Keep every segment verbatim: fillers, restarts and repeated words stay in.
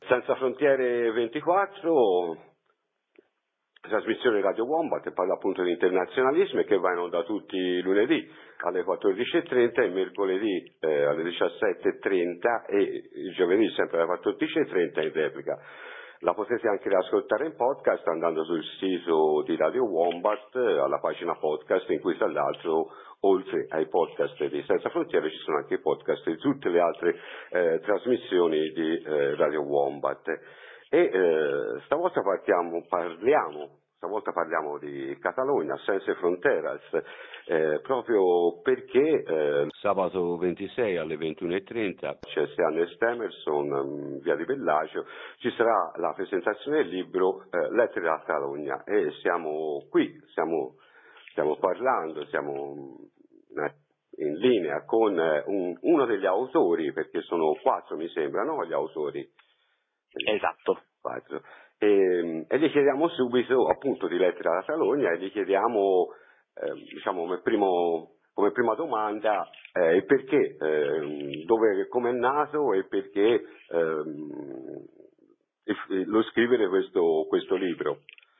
Senza Frontiere ventiquattro, trasmissione Radio Wombat, che parla appunto di internazionalismo e che va in onda tutti i lunedì alle quattordici e trenta, il mercoledì eh, alle diciassette e trenta e il giovedì sempre alle quattordici e trenta in replica. La potete anche riascoltare in podcast andando sul sito di Radio Wombat, alla pagina podcast, in cui tra l'altro oltre ai podcast di Senza Frontiere ci sono anche i podcast di tutte le altre eh, trasmissioni di eh, Radio Wombat. E eh, stavolta partiamo, parliamo, stavolta parliamo di Catalogna, Senza Fronteras, eh, proprio perché eh, sabato ventisei alle ventuno e trenta c'è Stianes Temerson, via di Bellagio, ci sarà la presentazione del libro eh, Lettere da Catalogna e siamo qui, siamo, stiamo parlando, siamo in linea con un, uno degli autori, perché sono quattro mi sembrano gli autori. Esatto. Quattro. E, e gli chiediamo subito appunto di Lettere alla Catalogna e gli chiediamo eh, diciamo come, primo, come prima domanda eh, il perché, eh, dove, come è nato e perché eh, lo scrivere questo, questo libro.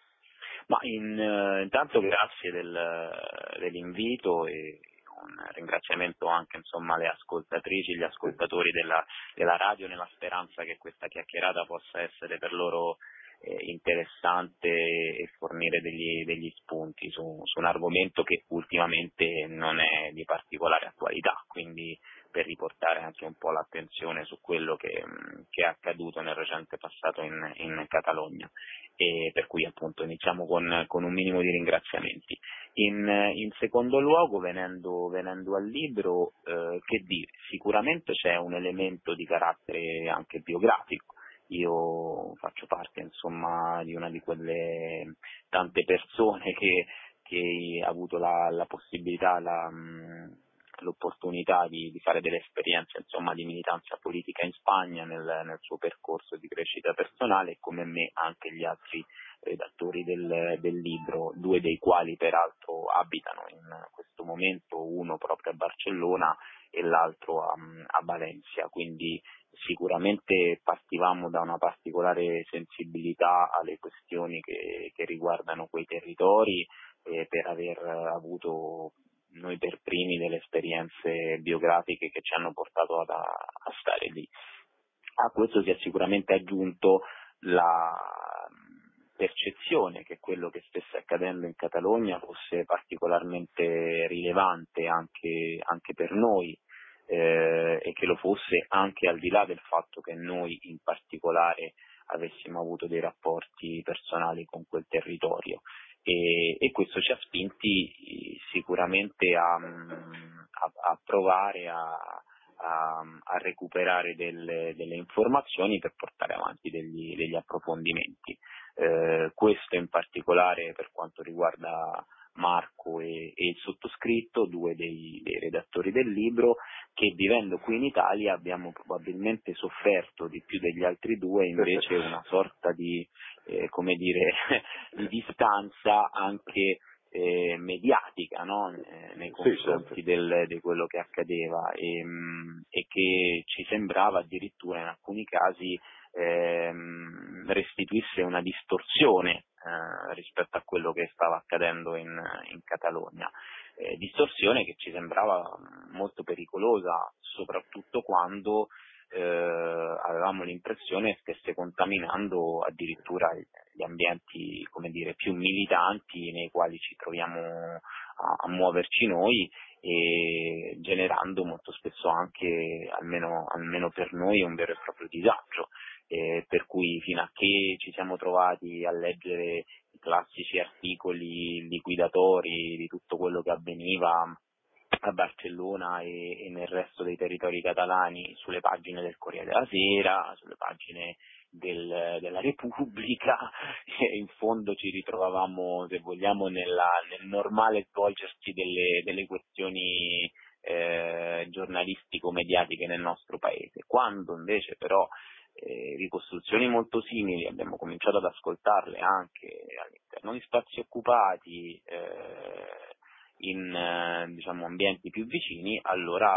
Ma in, uh, intanto grazie del, dell'invito e un ringraziamento anche insomma alle ascoltatrici, gli ascoltatori della, della radio, nella speranza che questa chiacchierata possa essere per loro eh, interessante e fornire degli, degli spunti su, su un argomento che ultimamente non è di particolare attualità, quindi per riportare anche un po' l'attenzione su quello che, che è accaduto nel recente passato in, in Catalogna. E per cui appunto iniziamo con, con un minimo di ringraziamenti. In, in secondo luogo, venendo, venendo al libro, eh, che dire, sicuramente c'è un elemento di carattere anche biografico. Io faccio parte insomma di una di quelle tante persone che, che ha avuto la, la possibilità, la, l'opportunità di, di fare delle esperienze insomma di militanza politica in Spagna nel, nel suo percorso di crescita personale, e come me anche gli altri redattori del, del libro, due dei quali peraltro abitano in questo momento, uno proprio a Barcellona e l'altro a, a Valencia, quindi sicuramente partivamo da una particolare sensibilità alle questioni che, che riguardano quei territori, eh, per aver avuto noi per primi delle esperienze biografiche che ci hanno portato ad, a, a stare lì. A questo si è sicuramente aggiunto la percezione che quello che stesse accadendo in Catalogna fosse particolarmente rilevante anche, anche per noi, eh, e che lo fosse anche al di là del fatto che noi in particolare avessimo avuto dei rapporti personali con quel territorio. E, e questo ci ha spinti sicuramente a, a, a provare a, a, a recuperare delle, delle informazioni per portare avanti degli, degli approfondimenti. Eh, questo in particolare per quanto riguarda Marco e, e il sottoscritto, due dei, dei redattori del libro, che vivendo qui in Italia abbiamo probabilmente sofferto di più degli altri due invece una sorta di, eh, come dire, di distanza anche eh, mediatica, no? eh, nei confronti sì, del, di quello che accadeva e, mh, e che ci sembrava addirittura in alcuni casi ehm, restituisse una distorsione eh, rispetto a quello che stava accadendo in, in Catalogna. Eh, distorsione che ci sembrava molto pericolosa, soprattutto quando eh, avevamo l'impressione stesse contaminando addirittura gli ambienti, come dire, più militanti nei quali ci troviamo a, a muoverci noi, e generando molto spesso anche, almeno, almeno per noi, un vero e proprio disagio. Eh, per cui fino a che ci siamo trovati a leggere i classici articoli liquidatori di tutto quello che avveniva a Barcellona e, e nel resto dei territori catalani sulle pagine del Corriere della Sera, sulle pagine del, della Repubblica, e in fondo ci ritrovavamo, se vogliamo, nella, nel normale svolgersi delle, delle questioni eh, giornalistico-mediatiche nel nostro paese. Quando invece però Eh, ricostruzioni molto simili abbiamo cominciato ad ascoltarle anche all'interno di spazi occupati, eh, in eh, diciamo ambienti più vicini, allora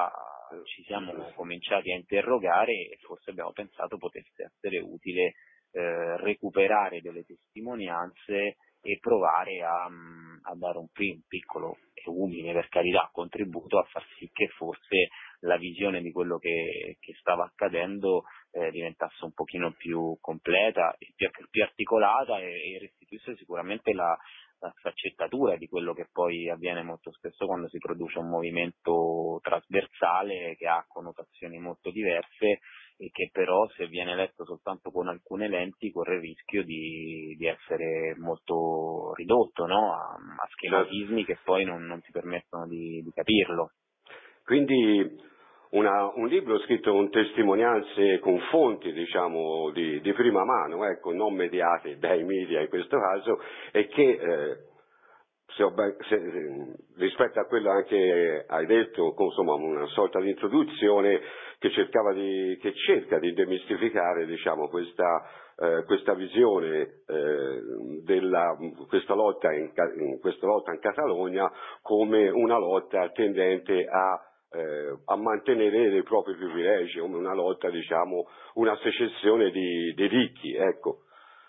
ci siamo cominciati a interrogare e forse abbiamo pensato potesse essere utile eh, recuperare delle testimonianze e provare a, a dare un, un piccolo e umile, per carità, contributo a far sì che forse la visione di quello che, che stava accadendo eh, diventasse un pochino più completa e più, più articolata e, e restituisse sicuramente la, la sfaccettatura di quello che poi avviene molto spesso quando si produce un movimento trasversale che ha connotazioni molto diverse e che però, se viene letto soltanto con alcune lenti, corre il rischio di, di essere molto ridotto, no? a, a schematismi che poi non, non ti permettono di, di capirlo. Quindi una, un libro scritto con testimonianze, con fonti diciamo di, di prima mano, ecco, non mediate dai media in questo caso, e che eh, se ho ben, se, rispetto a quello anche hai detto, insomma, una sorta di introduzione che cercava di, che cerca di demistificare diciamo questa, eh, questa visione eh, della questa lotta in, in questa lotta in Catalogna come una lotta tendente a Eh, a mantenere i propri privilegi, come una lotta, diciamo, una secessione di, di ricchi, ecco.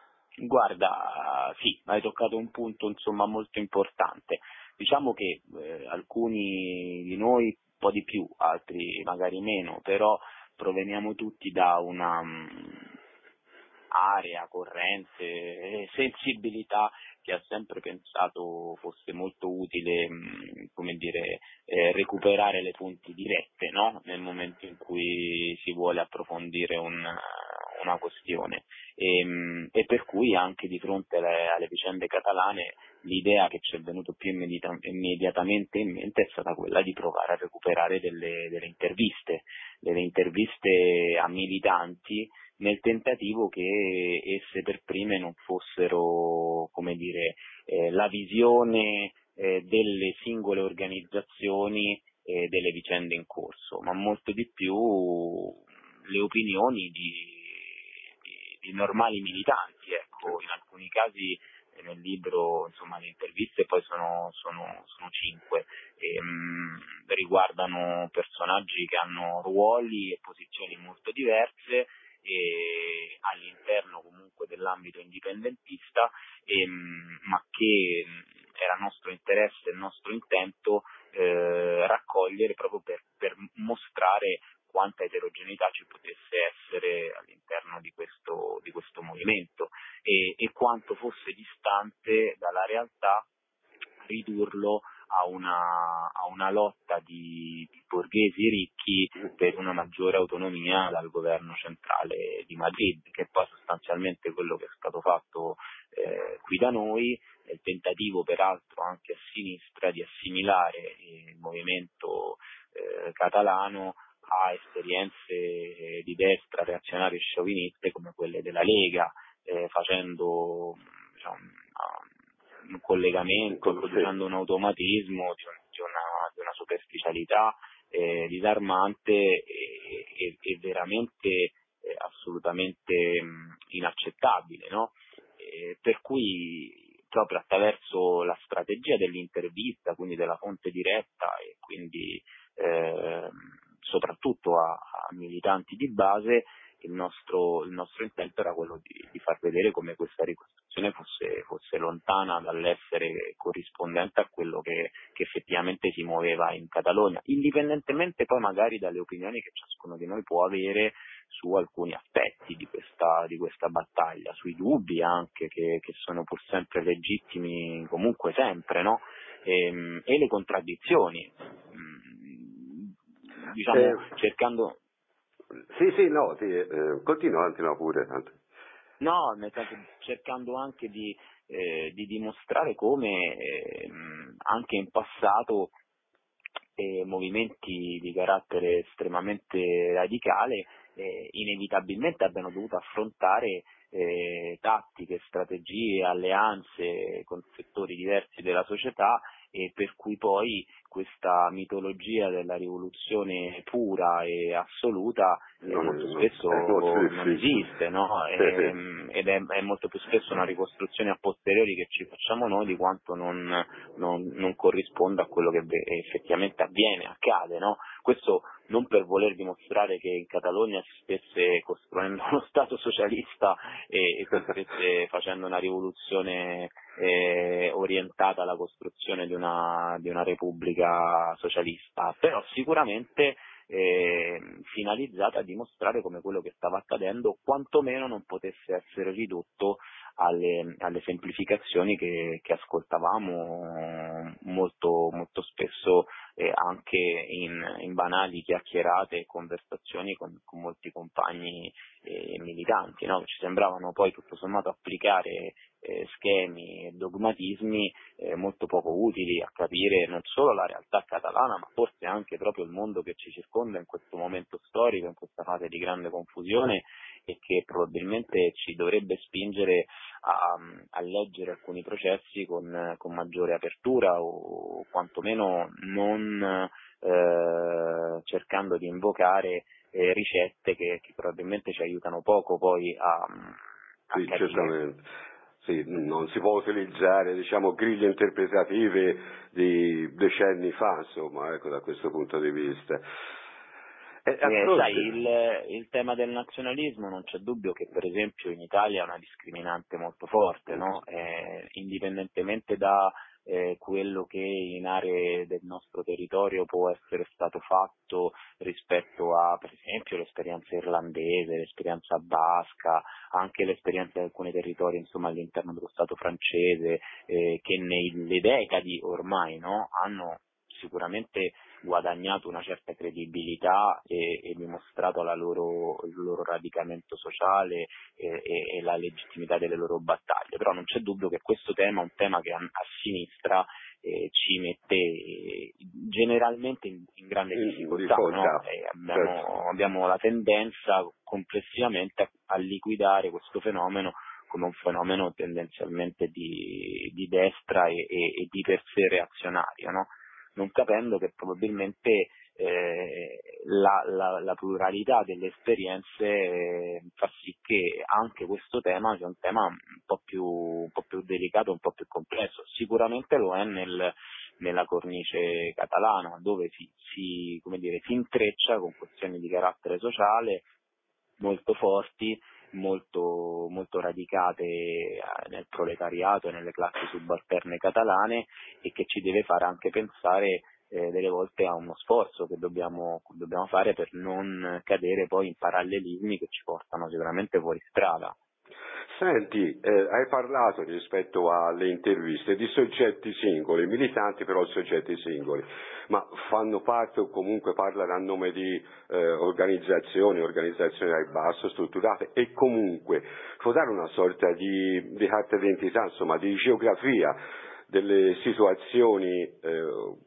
Guarda, sì, hai toccato un punto insomma molto importante. Diciamo che eh, alcuni di noi, un po' di più, altri magari meno, però proveniamo tutti da una um, area, corrente, sensibilità che ha sempre pensato fosse molto utile, mh, come dire, eh, recuperare le fonti dirette, no? Nel momento in cui si vuole approfondire un, una questione. E, mh, e per cui anche di fronte alle, alle vicende catalane l'idea che ci è venuto più immediata, immediatamente in mente è stata quella di provare a recuperare delle, delle interviste, delle interviste a militanti, nel tentativo che esse per prime non fossero, come dire, eh, la visione eh, delle singole organizzazioni e eh, delle vicende in corso, ma molto di più le opinioni di, di, di normali militanti. Ecco, in alcuni casi eh, nel libro, insomma, le interviste poi sono, sono, sono cinque, e, mh, riguardano personaggi che hanno ruoli e posizioni molto diverse, e all'interno comunque dell'ambito indipendentista, e, ma che era nostro interesse e nostro intento eh, raccogliere proprio per, per mostrare quanta eterogeneità ci potesse essere all'interno di questo, di questo movimento e, e quanto fosse distante dalla realtà ridurlo a una, a una lotta di, di borghesi ricchi per una maggiore autonomia dal governo centrale di Madrid, che poi sostanzialmente quello che è stato fatto eh, qui da noi, nel tentativo peraltro anche a sinistra di assimilare il movimento eh, catalano a esperienze di destra reazionarie e scioviniste come quelle della Lega, eh, facendo diciamo, un collegamento, producendo un automatismo di, un, di, una, di una superficialità eh, disarmante e, e, e veramente eh, assolutamente mh, inaccettabile, no? Eh, per cui proprio attraverso la strategia dell'intervista, quindi della fonte diretta e quindi eh, soprattutto a, a militanti di base, il nostro, il nostro intento era quello di, di far vedere come questa ricostruzione fosse, fosse lontana dall'essere corrispondente a quello che, che effettivamente si muoveva in Catalogna, indipendentemente poi magari dalle opinioni che ciascuno di noi può avere su alcuni aspetti di questa, di questa battaglia, sui dubbi anche che, che sono pur sempre legittimi comunque sempre, no? E, e le contraddizioni, diciamo, eh, cercando... Sì, sì, no, sì, eh, continua, continua pure. Tanto. No, nel senso, cercando anche di, eh, di dimostrare come eh, anche in passato eh, movimenti di carattere estremamente radicale eh, inevitabilmente abbiano dovuto affrontare eh, tattiche, strategie, alleanze con settori diversi della società, e per cui poi questa mitologia della rivoluzione pura e assoluta eh, non, molto non, spesso non, non esiste, no? Sì, E, sì. ed è, è molto più spesso una ricostruzione a posteriori che ci facciamo noi di quanto non, non, non corrisponda a quello che effettivamente avviene, accade, no? Questo non per voler dimostrare che in Catalogna si stesse costruendo uno Stato socialista e, e si stesse facendo una rivoluzione eh, orientata alla costruzione di una, di una repubblica socialista, però sicuramente eh, finalizzata a dimostrare come quello che stava accadendo quantomeno non potesse essere ridotto alle, alle semplificazioni che, che ascoltavamo molto, molto spesso eh, anche in, in banali chiacchierate e conversazioni con, con molti compagni eh, militanti, no? Ci sembravano poi tutto sommato applicare eh, schemi e dogmatismi eh, molto poco utili a capire non solo la realtà catalana, ma forse anche proprio il mondo che ci circonda in questo momento storico, in questa fase di grande confusione, e che probabilmente ci dovrebbe spingere a, a leggere alcuni processi con, con maggiore apertura o quantomeno non eh, cercando di invocare eh, ricette che, che probabilmente ci aiutano poco poi a, a sì, capire. Certamente. Sì, non si può utilizzare, diciamo, griglie interpretative di decenni fa, insomma, ecco, da questo punto di vista. Eh, sai, il, il tema del nazionalismo non c'è dubbio che per esempio in Italia è una discriminante molto forte, no? Eh, indipendentemente da eh, quello che in aree del nostro territorio può essere stato fatto rispetto a per esempio l'esperienza irlandese, l'esperienza basca, anche l'esperienza di alcuni territori insomma all'interno dello Stato francese eh, che nelle decadi ormai, no, hanno sicuramente guadagnato una certa credibilità e, e dimostrato la loro, il loro radicamento sociale e, e, e la legittimità delle loro battaglie, però non c'è dubbio che questo tema è un tema che a, a sinistra eh, ci mette eh, generalmente in, in grande difficoltà, no? E abbiamo, certo. abbiamo la tendenza complessivamente a, a liquidare questo fenomeno come un fenomeno tendenzialmente di, di destra e, e, e di per sé reazionario, no? Non capendo che probabilmente eh, la, la, la pluralità delle esperienze eh, fa sì che anche questo tema sia un tema un po' più, un po' più delicato, un po' più complesso. Sicuramente lo è nel, nella cornice catalana, dove si, si, come dire, si intreccia con questioni di carattere sociale molto forti, molto, molto radicate nel proletariato e nelle classi subalterne catalane, e che ci deve fare anche pensare eh, delle volte a uno sforzo che dobbiamo, dobbiamo fare per non cadere poi in parallelismi che ci portano sicuramente fuori strada. Senti, eh, hai parlato rispetto alle interviste di soggetti singoli, militanti però soggetti singoli, ma fanno parte o comunque parlano a nome di eh, organizzazioni, organizzazioni al basso, strutturate, e comunque può dare una sorta di, di carta d'identità, insomma, di geografia delle situazioni eh,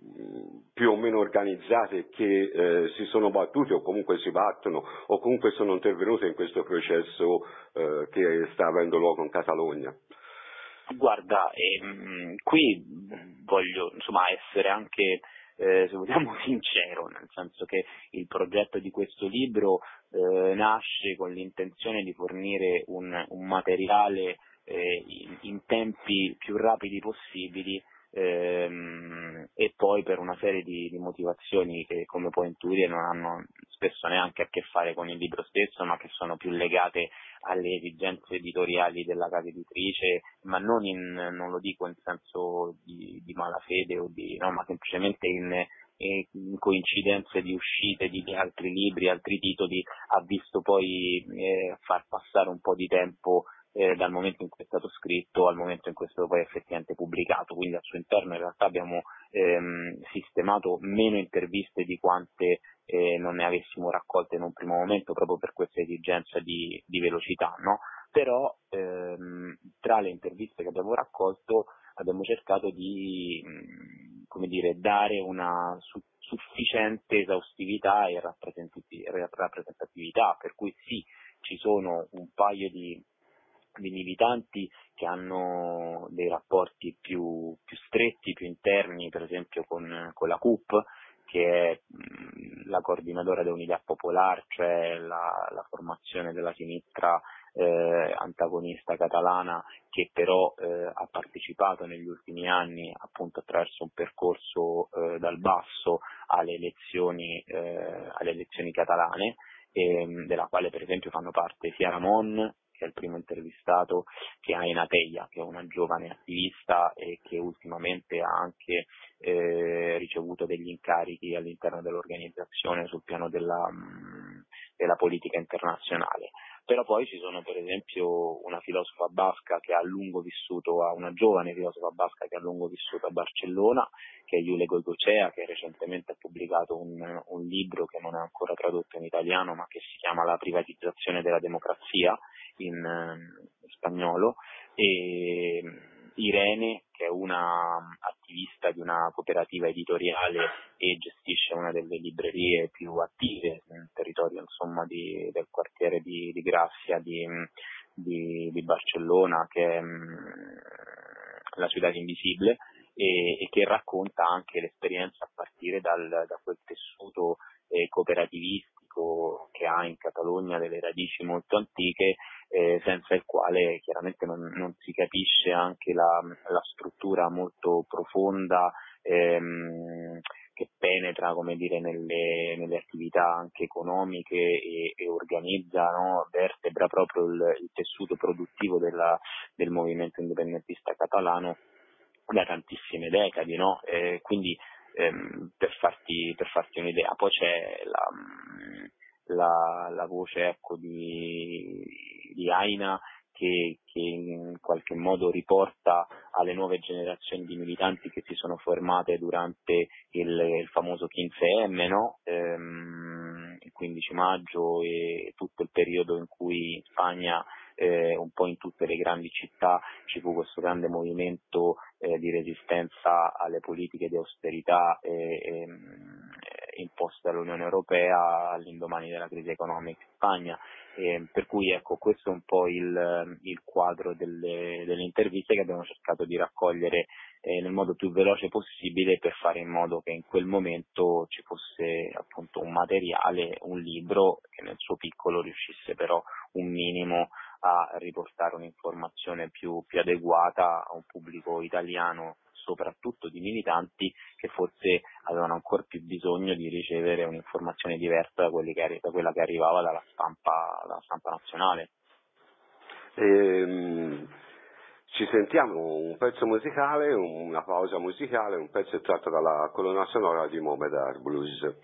più o meno organizzate che eh, si sono battute o comunque si battono o comunque sono intervenute in questo processo eh, che sta avendo luogo in Catalogna. Guarda, ehm, qui voglio insomma essere anche eh, se vogliamo sincero, nel senso che il progetto di questo libro eh, nasce con l'intenzione di fornire un, un materiale eh, in, in tempi più rapidi possibili ehm, e poi per una serie di, di motivazioni che, come puoi intuire, non hanno spesso neanche a che fare con il libro stesso, ma che sono più legate alle esigenze editoriali della casa editrice, ma non in, non lo dico in senso di, di malafede o di, no, ma semplicemente in, in coincidenze di uscite di, di altri libri, altri titoli, ha visto poi eh, far passare un po' di tempo eh, dal momento in cui è stato scritto al momento in cui è stato poi effettivamente pubblicato, quindi al suo interno in realtà abbiamo ehm, sistemato meno interviste di quante eh, non ne avessimo raccolte in un primo momento, proprio per questa esigenza di, di velocità, no? Però ehm, tra le interviste che abbiamo raccolto abbiamo cercato di mh, come dire, dare una su- sufficiente esaustività e rappresentati- rappresentatività, per cui sì, ci sono un paio di di militanti che hanno dei rapporti più, più stretti, più interni, per esempio con, con la C U P, che è mh, la coordinadora dell'Unità Popolare, cioè la, la formazione della sinistra eh, antagonista catalana, che però eh, ha partecipato negli ultimi anni appunto attraverso un percorso eh, dal basso alle elezioni, eh, alle elezioni catalane, ehm, della quale per esempio fanno parte sia Ramon, che è il primo intervistato, che Aina Teia, che è una giovane attivista e che ultimamente ha anche eh, ricevuto degli incarichi all'interno dell'organizzazione sul piano della, mh, della politica internazionale. Però poi ci sono per esempio una filosofa basca che ha a lungo vissuto, a una giovane filosofa basca che ha a lungo vissuto a Barcellona, che è Iule Goicoechea, che recentemente ha pubblicato un, un libro che non è ancora tradotto in italiano, ma che si chiama La privatizzazione della democrazia, in, in spagnolo, e Irene, che è una attivista di una cooperativa editoriale e gestisce una delle librerie più attive nel territorio, insomma, di, del quartiere di, di Gracia di, di, di Barcellona, che è mh, la Ciudad Invisibile, e, e che racconta anche l'esperienza a partire dal, da quel tessuto eh, cooperativistico che ha in Catalogna delle radici molto antiche, eh, senza il quale chiaramente non, non si capisce anche la, la struttura molto profonda ehm, che penetra, come dire, nelle, nelle attività anche economiche e, e organizza, no, vertebra proprio il, il tessuto produttivo della, del movimento indipendentista catalano da tantissime decadi, no? Eh, quindi ehm, per farti per farti un'idea, poi c'è la, la, la voce, ecco, di, di Aina che, che in qualche modo riporta alle nuove generazioni di militanti che si sono formate durante il, il famoso quindici emme, no? Ehm, il quindici maggio e tutto il periodo in cui in Spagna, eh, un po' in tutte le grandi città, ci fu questo grande movimento eh, di resistenza alle politiche di austerità eh, eh, imposte dall'Unione Europea all'indomani della crisi economica in Spagna. Eh, per cui ecco, questo è un po' il, il quadro delle, delle interviste che abbiamo cercato di raccogliere eh, nel modo più veloce possibile, per fare in modo che in quel momento ci fosse appunto un materiale, un libro che nel suo piccolo riuscisse però un minimo a riportare un'informazione più, più adeguata a un pubblico italiano, soprattutto di militanti che forse avevano ancora più bisogno di ricevere un'informazione diversa da, quelli che, da quella che arrivava dalla stampa, dalla stampa nazionale. Ehm, ci sentiamo un pezzo musicale, una pausa musicale, un pezzo tratto dalla colonna sonora di Mohammed Blues.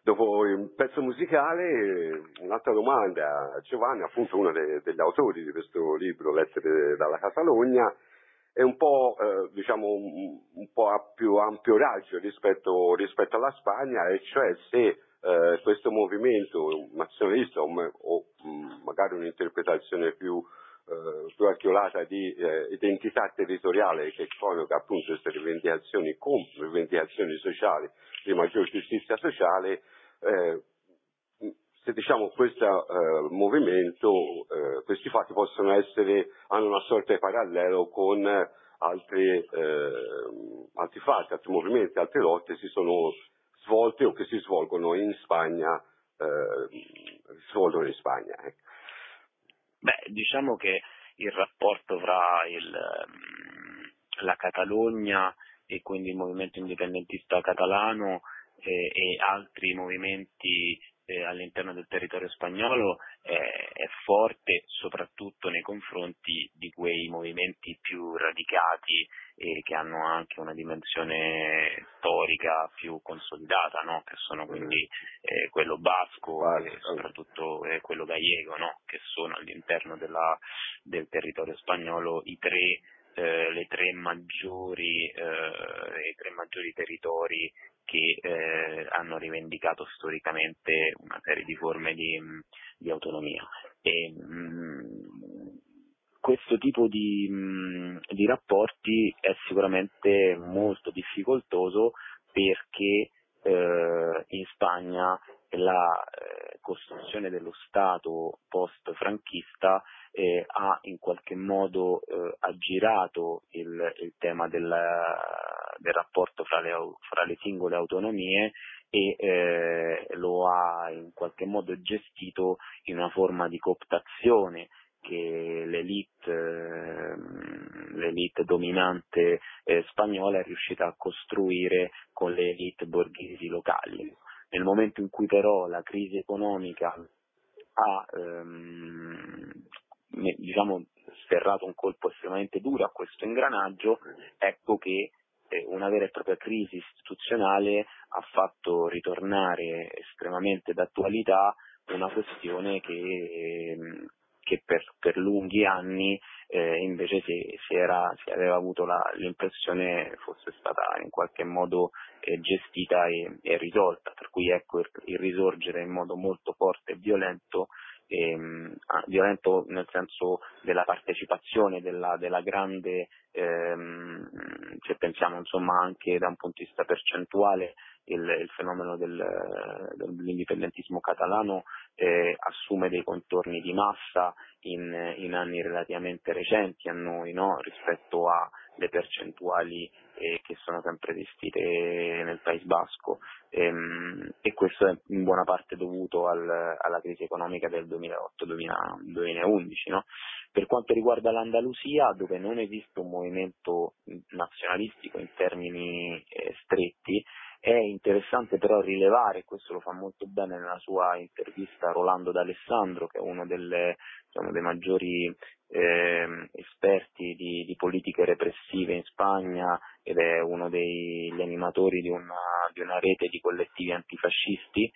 dopo il pezzo musicale, un'altra domanda a Giovanni, appunto uno de- degli autori di questo libro, Lettere dalla Catalogna, è un po', eh, diciamo, un, un po' a più ampio raggio rispetto, rispetto alla Spagna, e cioè se eh, questo movimento nazionalista o, me- o mh, magari un'interpretazione più, eh, più articolata di eh, identità territoriale che coniuga appunto queste rivendicazioni con rivendicazioni sociali, di maggior giustizia sociale, eh, se diciamo questo eh, movimento, eh, questi fatti possono essere, hanno una sorta di parallelo con altri, eh, altri fatti, altri movimenti, altre lotte si sono svolte o che si svolgono in Spagna, eh, si svolgono in Spagna. Ecco. Beh, diciamo che il rapporto fra il, la Catalogna e quindi il movimento indipendentista catalano eh, e altri movimenti eh, all'interno del territorio spagnolo eh, è forte soprattutto nei confronti di quei movimenti più radicati e che hanno anche una dimensione storica più consolidata, no? Che sono quindi eh, quello basco Vale. e soprattutto eh, quello gallego, no? Che sono all'interno della, del territorio spagnolo i tre, eh, le tre maggiori, eh, i tre maggiori territori che eh, hanno rivendicato storicamente una serie di forme di, di autonomia. E, mh, questo tipo di, mh, di rapporti è sicuramente molto difficoltoso perché eh, in Spagna la eh, costruzione dello Stato post-franchista eh, ha in qualche modo eh, aggirato il, il tema del, del rapporto fra le, fra le singole autonomie e eh, lo ha in qualche modo gestito in una forma di cooptazione che l'elite, eh, l'elite dominante eh, spagnola è riuscita a costruire con le elite borghesi locali. Nel momento in cui però la crisi economica ha ehm, diciamo sferrato un colpo estremamente duro a questo ingranaggio, ecco che eh, una vera e propria crisi istituzionale ha fatto ritornare estremamente d'attualità una questione che ehm, che per, per lunghi anni eh, invece si, si, era, si aveva avuto la, l'impressione fosse stata in qualche modo eh, gestita e, e risolta, per cui ecco il, il risorgere in modo molto forte e violento, ehm, violento nel senso della partecipazione della, della grande, ehm, se pensiamo insomma anche da un punto di vista percentuale, il, il fenomeno del, dell'indipendentismo catalano eh, assume dei contorni di massa in, in anni relativamente recenti a noi, no? Rispetto alle percentuali eh, che sono sempre esistite nel País Basco, ehm, e questo è in buona parte dovuto al, alla crisi economica del duemilaotto duemilaundici. No? Per quanto riguarda l'Andalusia, dove non esiste un movimento nazionalistico in termini eh, stretti, è interessante però rilevare, questo lo fa molto bene nella sua intervista Rolando D'Alessandro, che è uno delle, diciamo, dei maggiori eh, esperti di, di politiche repressive in Spagna ed è uno degli animatori di una, di una rete di collettivi antifascisti.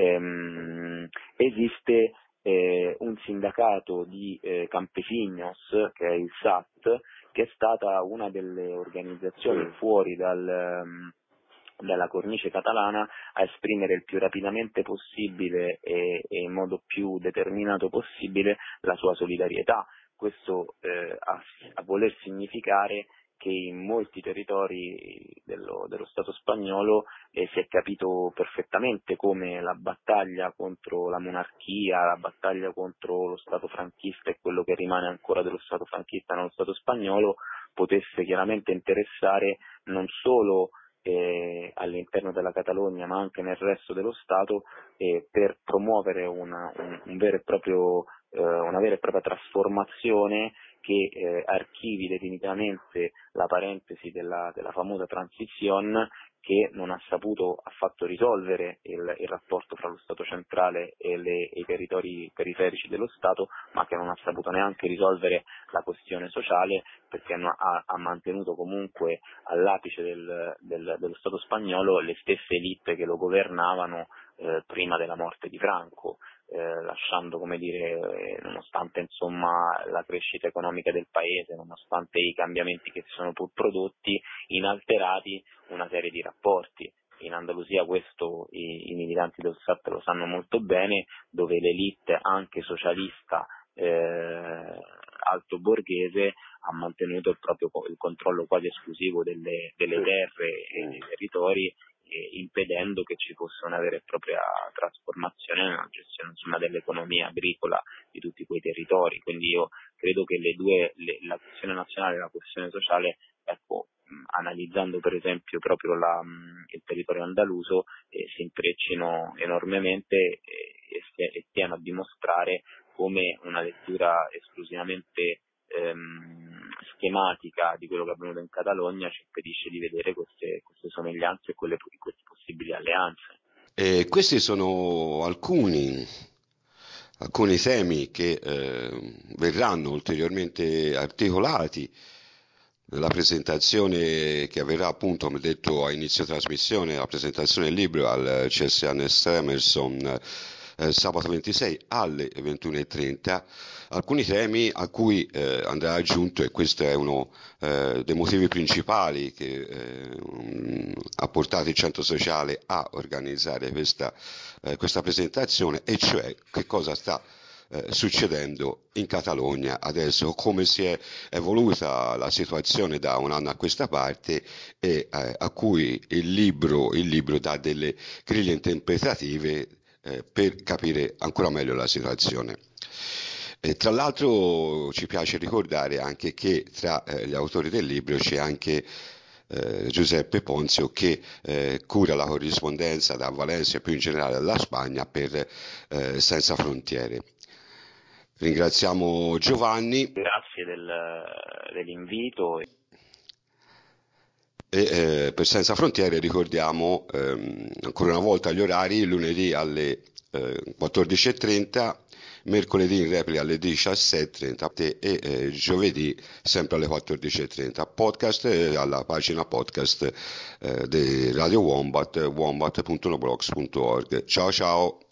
Ehm, esiste eh, un sindacato di eh, campesinos, che è il S A T, che è stata una delle organizzazioni fuori dal... Um, dalla cornice catalana a esprimere il più rapidamente possibile e, e in modo più determinato possibile la sua solidarietà. Questo eh, a, a voler significare che in molti territori dello, dello Stato spagnolo eh, si è capito perfettamente come la battaglia contro la monarchia, la battaglia contro lo Stato franchista e quello che rimane ancora dello Stato franchista nello Stato spagnolo potesse chiaramente interessare non solo Eh, all'interno della Catalogna ma anche nel resto dello Stato eh, per promuovere una, un, un vero e proprio, eh, una vera e propria trasformazione che eh, archivi definitivamente la parentesi della, della famosa transizione che non ha saputo affatto risolvere il, il rapporto fra lo Stato centrale e, le, e i territori periferici dello Stato, ma che non ha saputo neanche risolvere la questione sociale, perché ha, ha mantenuto comunque all'apice del, del, dello Stato spagnolo le stesse elite che lo governavano eh, prima della morte di Franco, eh, lasciando, come dire, eh, nonostante insomma la crescita economica del paese, nonostante i cambiamenti che si sono pur prodotti, inalterati una serie di rapporti. In Andalusia questo i, i militanti del S A T lo sanno molto bene, dove l'elite anche socialista eh, alto borghese ha mantenuto il proprio il controllo quasi esclusivo delle, delle terre e dei territori, eh, impedendo che ci fosse una vera e propria trasformazione nella gestione insomma dell'economia agricola di tutti quei territori. Quindi io credo che le due, le, la questione nazionale e la questione sociale, ecco, analizzando per esempio proprio la, il territorio andaluso, eh, si intreccino enormemente eh, e, e stiano a dimostrare come una lettura esclusivamente ehm, schematica di quello che è avvenuto in Catalogna ci impedisce di vedere queste, queste somiglianze e quelle, queste possibili alleanze. E questi sono alcuni, alcuni temi che eh, verranno ulteriormente articolati nella presentazione che avverrà, appunto, come detto a inizio trasmissione, la presentazione del libro al C S Annes Emerson eh, sabato ventisei alle ventuno e trenta. Alcuni temi a cui eh, andrà aggiunto, e questo è uno eh, dei motivi principali che eh, ha portato il Centro Sociale a organizzare questa, eh, questa presentazione, e cioè che cosa sta Eh, succedendo in Catalogna adesso, come si è evoluta la situazione da un anno a questa parte, e eh, a cui il libro, il libro dà delle griglie interpretative eh, per capire ancora meglio la situazione. E tra l'altro ci piace ricordare anche che tra eh, gli autori del libro c'è anche eh, Giuseppe Ponzio, che eh, cura la corrispondenza da Valencia e più in generale dalla Spagna per eh, Senza Frontiere. Ringraziamo Giovanni. Grazie del, dell'invito. E eh, per Senza Frontiere ricordiamo ehm, ancora una volta gli orari: lunedì alle eh, quattordici e trenta, mercoledì in replica alle diciassette e trenta e eh, giovedì sempre alle quattordici e trenta. Podcast eh, alla pagina podcast eh, di Radio Wombat, wombat punto blogspot punto org. Ciao ciao!